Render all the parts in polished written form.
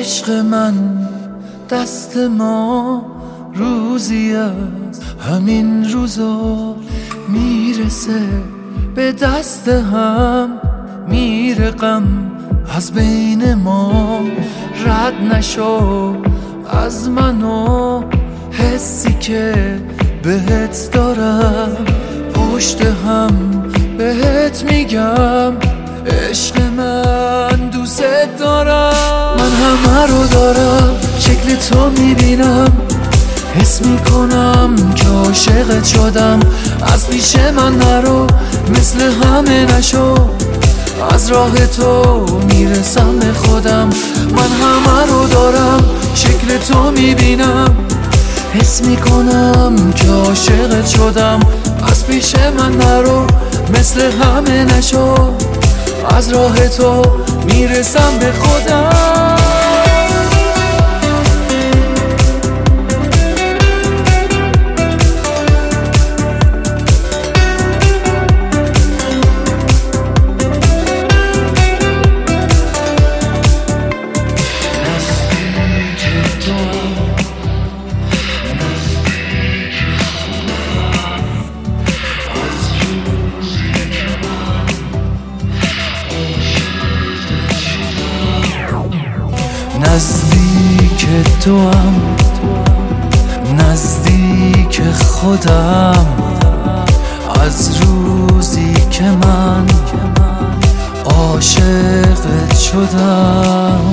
عشق من دست ما روزی از همین روزا میرسه به دست هم، میره غم از بین ما. رد نشو از منو حسی که بهت دارم، پشت هم بهت میگم عشق من دوست دارم. من همه رو دارم، شکل تو میبینم، حس میکنم که عاشقت شدم. از پیش من نرو، مثل همه نشو، از راه تو میرسم به خودم. من همه رو دارم، شکل تو میبینم، حس میکنم که عاشقت شدم. از پیش من نرو، مثل همه نشو، از راه تو میرسم به خودم. نزدیک توام، نزدیک خودم، از روزی که من عاشقت شدم.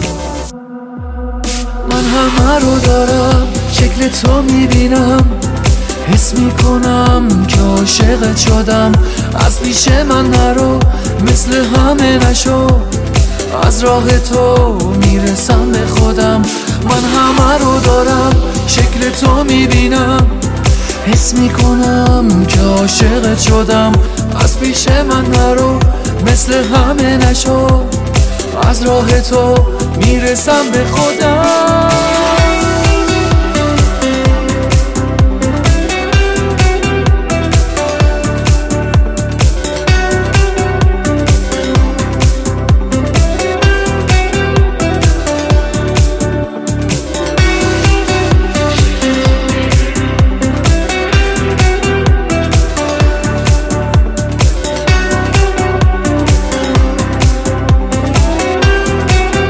من همه رو دارم، شکل تو میبینم، حس میکنم که عاشقت شدم. از پیش من نرو، مثل همه نشو، از راه تو میرسم به خودم. من همه رو دارم، شکل تو میبینم، حس میکنم که عاشقت شدم. از پیش من نرو، مثل همه نشو، از راه تو میرسم به خودم.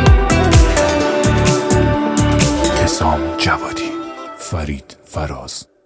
جوادی، فرید فراز.